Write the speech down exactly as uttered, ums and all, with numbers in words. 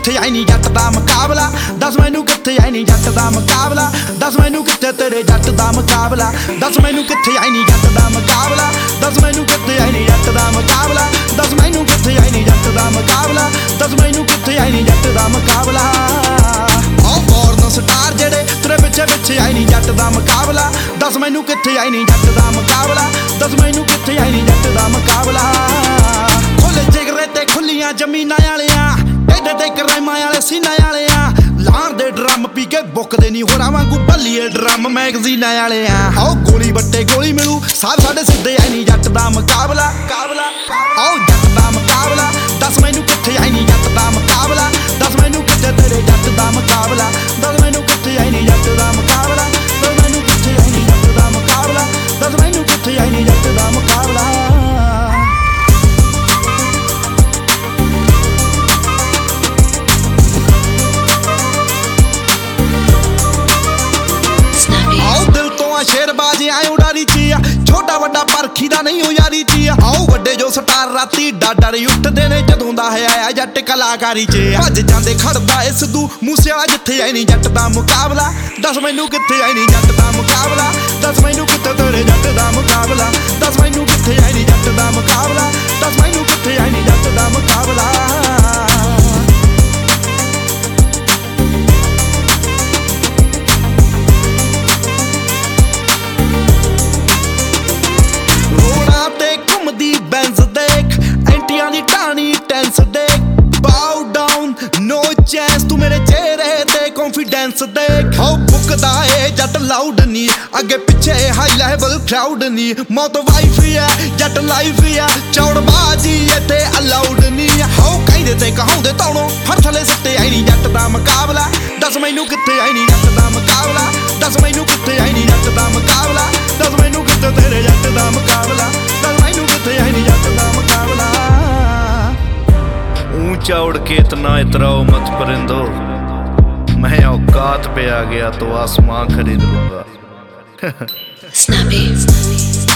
कित्थे आई नी जट दा मुकाबला दस मैनू कित्थे आई नी जट दा मुकाबला दस मैनू कित्थे तेरे जट दा मुकाबला दस मैनू कित्थे आई नी जट दा मुकाबला दस मैनू कित्थे आई नी जट दा मुकाबला दस मैनू कित्थे आई नी जट दा मुकाबला दस मैनू कित्थे आई नी जट दा मुकाबला ओ फॉरन स्टार जेड़े तेरे पिछे पिछे आई नी जट दा मुकाबला दस मैनू कित्थे आई नी जट दा मुकाबला दस मैनू कित्थे आई नी जट दा मुकाबला खुले जिगरे ते खुलियां जमीनां वालियां टेढ़े ते कराइमां वाले सीनां वालियां लाण दे ड्रम पी के बुकदे नी होरां वांगू भल्लीए ड्रम मैगजीनां वालियां आओ गोली बट्टे गोली मिलू सारे साडे सिद्धे आई नी जट दा मुकाबला मुकाबला आओ जट दा मुकाबला दस मैनू कित्थे आई नी जट दा मुकाबला दस मैनू कित्थे तेरे जट दा मुकाबला दस मैनू कित्थे आई नी जट दा मुकाबला दस मैनू कित्थे आई नी जट दा मुकाबला दस मैनू कित्थे आई नी जट दा मुकाबला शेरबाजी आए उड़ारी चिया छोटा वड्डा परखी दा नहीं हो यारी चिया आओ वड्डे जो स्टार राती डाडर उठदे ने जदों दा है आया जट कलाकारी च भज जांदे खड़दा ए सिद्धू मूसे वाला जिथे आई नी जट दा मुकाबला दस मैनू कित्थे आई नी जट दा मुकाबला दस मैनू कित्थे तेरे जट दा मुकाबला दस मैनू कित्थे आई नी जट दा मुकाबला दस मैनू कित्थे आई नी जट दा मुकाबला बैंस देख एंटियां दी टाणी टेंस देख बाउ डाउन नो चांस तू मेरे चेहरे ते कॉन्फिडेंस देख हो बुकदा ए जट लाउड नी अगे पीछे हाई लेवल क्राउड नी मौत वाइफ है जट लाइफ है चौड़बाजी इथे अलाउड नी हो कहदे ते कहाउंदे तौणों हर थले सट्टे आई नी जट दा मुकाबला दस मैनू कित्थे आई नी जट दा मुकाबला दस मैनू कित्थे आई नी जट दा मुकाबला दस मैनू कित्थे तेरे जट दा मुकाबला दस मैनू कित्थे आई नी जट दा मुकाबला ऊंचा उड़ के इतना इतराओ मत परिंदो मैं औकात पे आ गया तो आसमां खरीद लूंगा Snappy.